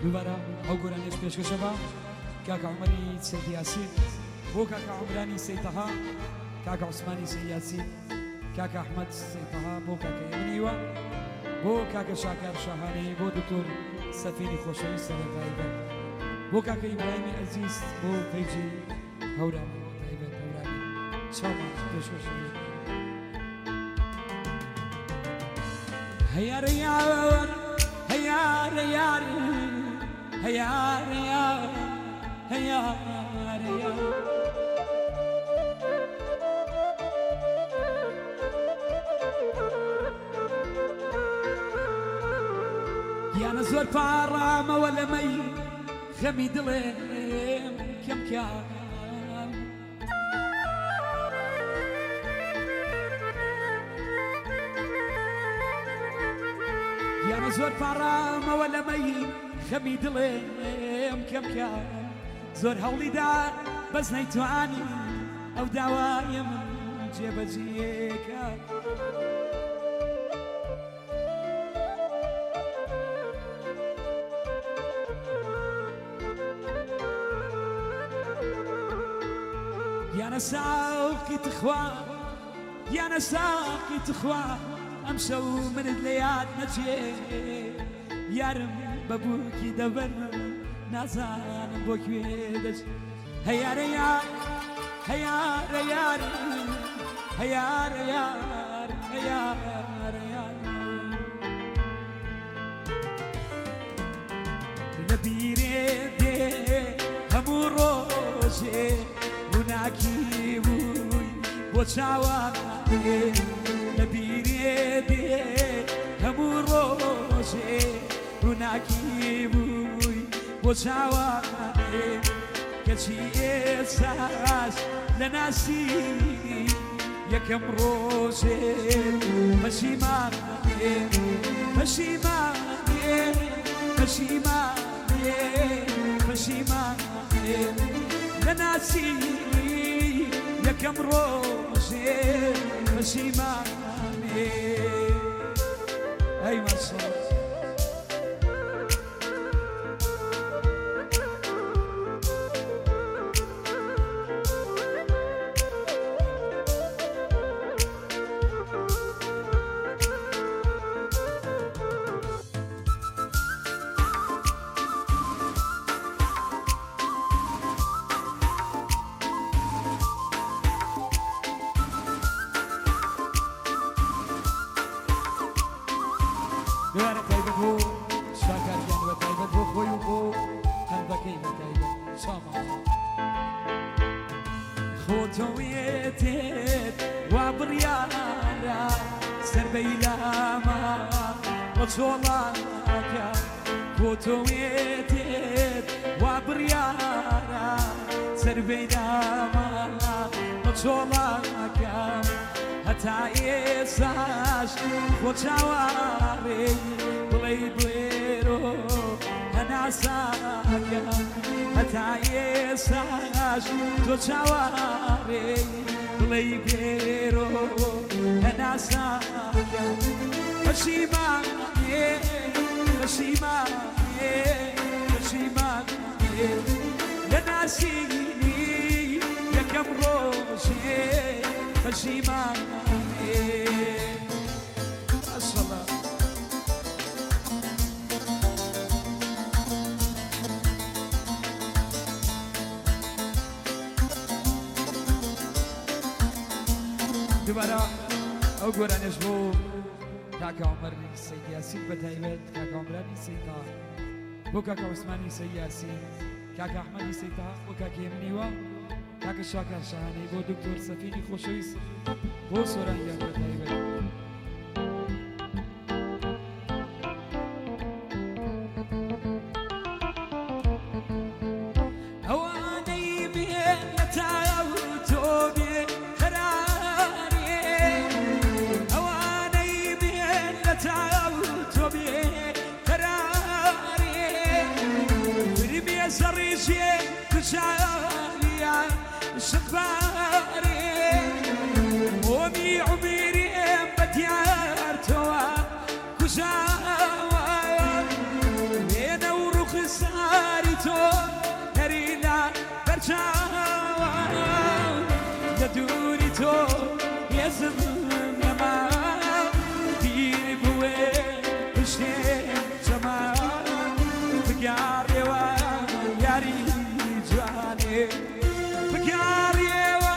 دووبارە ئەو گۆرانیش پێشکەشەوە کاکە عومەری سەید یاسین بۆ کاکە عومرانی سەید تەها کاکە عوسمانی سەید یاسین کاکە ئەحمەد سەید تەها بۆ کاکە ئێمنیوە بۆ کاکە شاکار شاهانەی بۆ دکتۆر سەفینی خۆشەویست سەرەتایبەت بۆ کاکە ئیبراهیمی ئەزیز بۆ پەیجی هەورە تایبەت هەورانی چاومان پێشکەشەوە هيا ريار هيا ريار هيا ريار هيا ريار يا نزور بارام ولا مي خمي دلم كم كان يا زور پارام ولا مي خمي دلم كم كان زور هولي دار بس نيتواني او دوايم جيب جيكا يا نساقي تخوى يا نساقي تخوى امشوا من الليات نجي يارم بابوكي دبر نازان بوكي دج هيا ريار هيا ريار هيا ريار هيا ريار نبيري همو روزي وناكي بوي وتشاواني نبيري همو روزي وناكي بوي وتشاواني كشي إحساس لناسي يكم روزي مشيماني مشيماني مشيماني مشيماني لناسي يكم روزي مشيماني أي مصر دوارە تایبەت بۆ شاکاریان وە تایبەت بۆ خۆی و بۆ هەندەکەی بە تایبەت چامان خۆتۆوێتێت وا بڕیارە سەربەی لاما بە چۆڵانەکە خۆتۆوێتێت وا بڕیارە سەربەی لاما بە چۆڵانەکە هەتا ئێساش خۆ چاوەڕێ بڵێ بڵێرۆ هەناساکە هەتا ئێساش تۆ چاوەڕێ بڵێ بێرۆ هەناساکە پەشیمانێ پەشیمانێ پەشیمانێ لەناسینی یەکەم ڕۆژێ پەشیمانێ ئەسەڵا دووبارە ئەو گۆرانش بۆ کاکە عومەری سەید یاسین بە تایبەت کاکە عومرانی سەید تەها بۆ کاکە عوسمانی سەید یاسین کاکە ئەحمەدی سەید تەها بۆ کاکە ئێمنیوە کاکە شاکار شاهانەی بۆ دکتۆر سەفینی خۆشەویست بۆ سۆرانیان بە تایبەت ئەوانەی بێن لە تاو تۆ بێ قەرارێ ئەوانەی بێن لە تاو تۆ بێ قەرارێ فرمێ زەڕیژێ کوچالیان شقباري ومي عمري بديار توا كشاوان بين ورخص چاوان لدوري تو يزم لما دير بوي بشتين جمال بقاري وياري جواني بقاري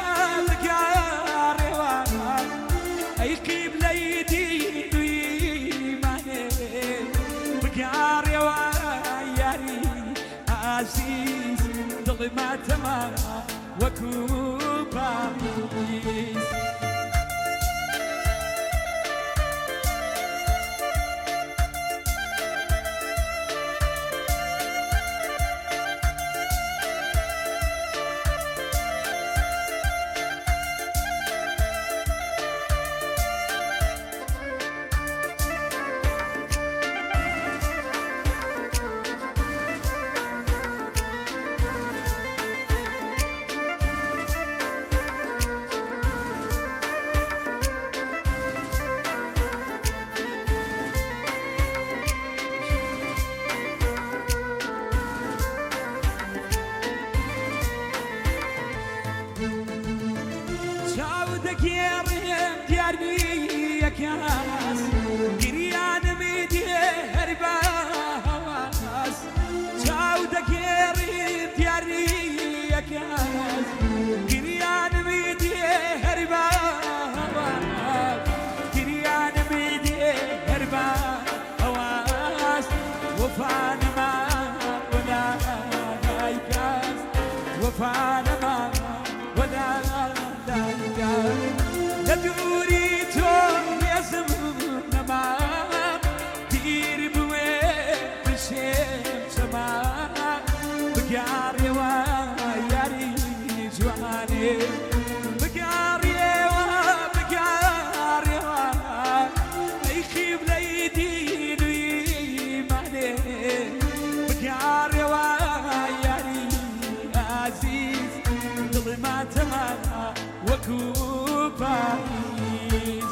اي قبلة يدين ويماني بقاري وياري عزيز ضل ما تمام وكوبايز كاس قريان ميدي هرباس جاودة قريب دياري كاس قريان ميدي هرباس قريان ميدي هرباس وفانا ما ولا دايكاس وفانا ما ولا دايكاس لدوري دير بوي بشيم سما بقاري وياري جواني بقاري يخيب ليدين ويماني بقاري وياري عزيز ظلمات ما وكوبايز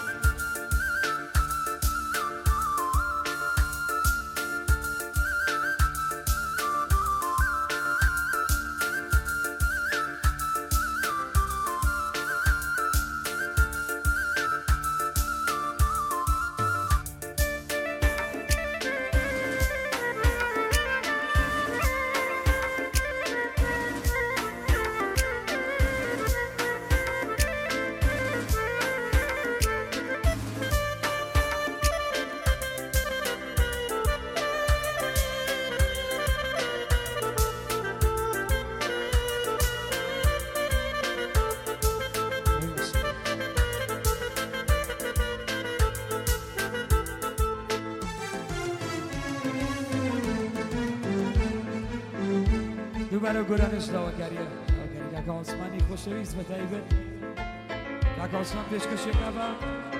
دوباره گرانش داوکریه کاکا عثمانی خوشویست و تایبه کاکا عثمان پیشکشی کبا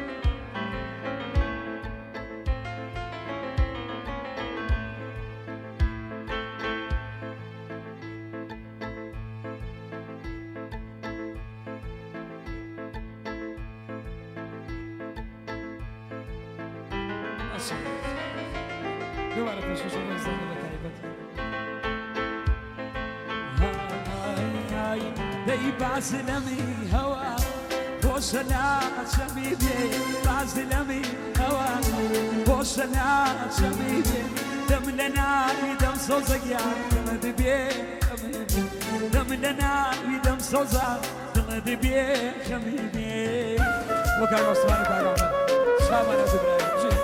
دوباره پیشکشی میزنه و تایبه دي بعزلمي هوا بوسنا شميدي بعزلمي هوا بوسنا شميدي دم لنا دم صوزك يا دم دبي دم لنا دم صوزك دم دبي خميدي وكان عثمان تعالى شامل ابراهيم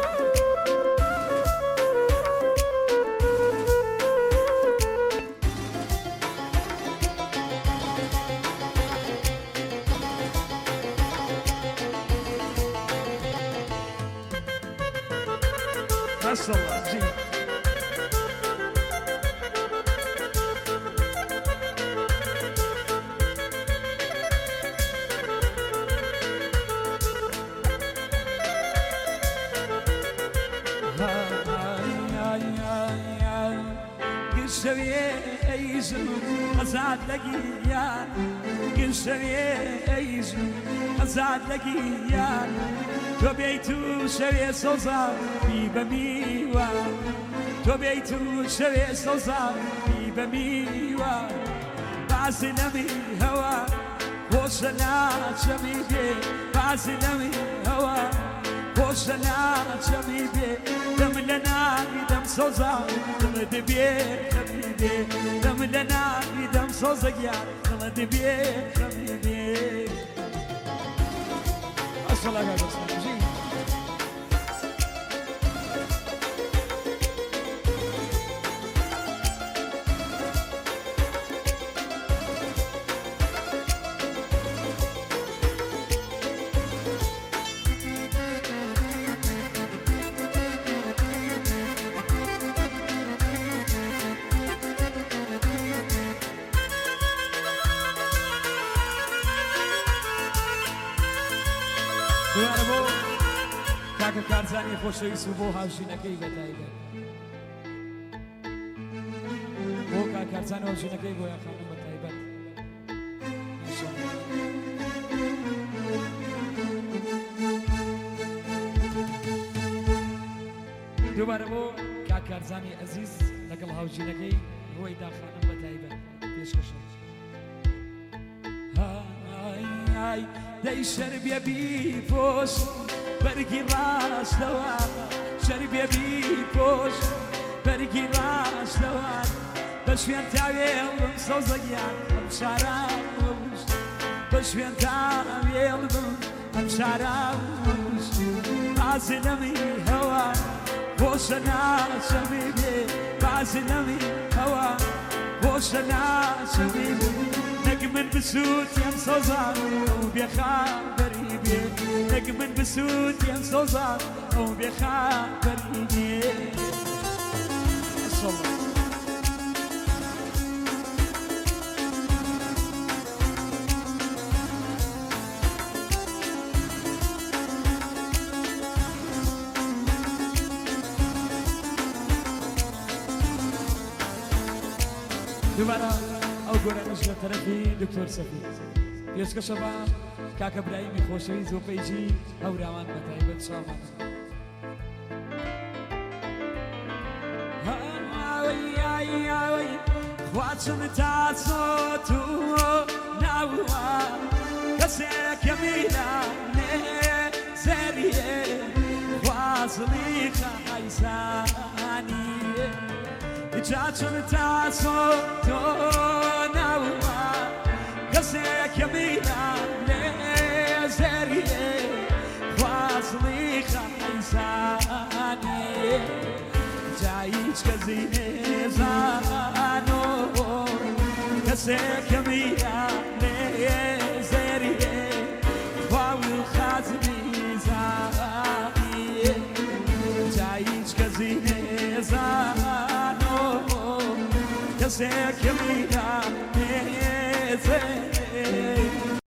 ما الله جيب أزعد لقيان كل شوية يجي أزعد لقيان توبيتو شوية صوصا في بميوة توبيتو شوية صوصا في بميوة بعزي لمي هوا خوشنا چمی بی بعزی نمی هوا خوشنا چمی بی دم لنا دم سوزا دم دبی خمیدی دم لنا دم سوزا گیا دم دبی خمیدی اصلا قاعد کاکە کارزانی خۆشەویست و بۆ هاوژینەکەی بەتایبەت بۆ کاکارزان هاوژینەکەی بۆ یاخانم بەتایبەت دووبارە بۆ کاکارزانی ئەزیز لەگەڵ هاوژینەکەی ڕۆی داخانم بەتایبەت پێشکەشە دەی شەربیە بی پۆش بەرگی ڕاستەوە شەربیە بی پۆش بەرگی ڕاستەوە بە شوێن تاوێڵم سەوزەگیان ئەم شارە بە شوێن تاوێڵم ئەم شارە بازی نەمی هەوە خۆشە ناچەمی بێ بازی نەمی هەوە خۆشە ناچەمی بێ نەک من بسووتیم سەوزان ئەو بێخابەری بێ نەک من بسووتیم سەوزان ئەو بێخابەری بێ دووبارە ئەو گۆرانش لە تەرەفی دکتۆر سەفی پێشکەشە بە کاکە برایمی خۆشەویست و پەیجی هەوراوان بەتایبەت شامان خواچم تا چۆ ناوە کەسێکە میرانێ سەریێ خوازڵی خایسانی جاچم تا چۆ ناوە کەسێکە میرانێ سەریێ خوازڵی خایسانی هیچ کەسی نێزانۆ کەسێکە میرانێ زێریێ خوا و خازمی زانیێ جا هیچ کەسی نێزانۆ کەسێکە میرانێ زێریێ